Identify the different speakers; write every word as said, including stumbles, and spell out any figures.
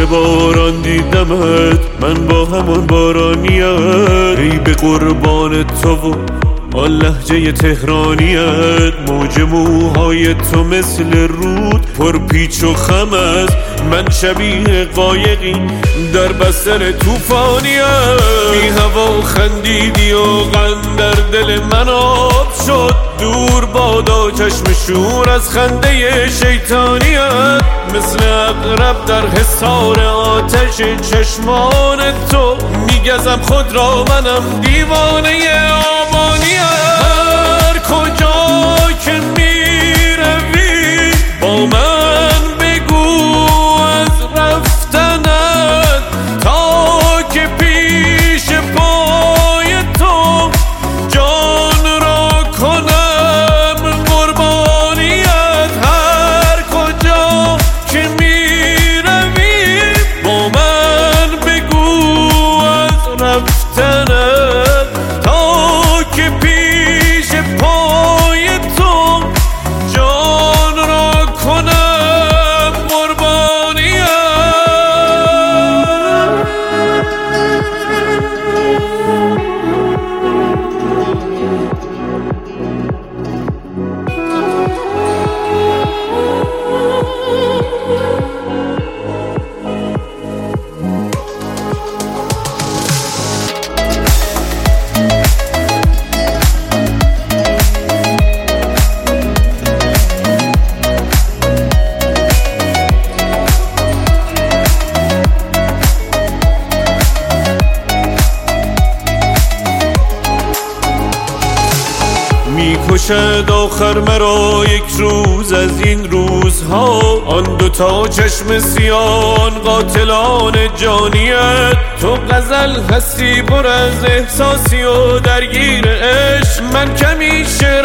Speaker 1: باران دیدمت، من با همون بارانیت، ای به قربان تو و آن لهجه تهرانیت. موج موهای تو مثل رود پر پیچ و خم است، من شبیه قایقی در بستر توفانیت. بی هوا خندیدی و غم در دل من آب شد، دور بادا چشم شور از خنده شیطانیت. مثل اغرب در حصار آتش چشمان تو میگزم خود را، منم دیوانه آبانیت. هر کجا که میروی با من بگو از رفتنت، تا که پیش پای تو جان را کنم قربانیت. هر کجا که میروی با من بگو از رفتنت، تا که پیش پای تو جان را کنم قربانیت. میکشد آخر مرا یک روز از این روزها، آن دوتا چشم سیان قاتلان جانیت. تو غزل هستی پر از احساسی و درگیر عشق، من کمی شعر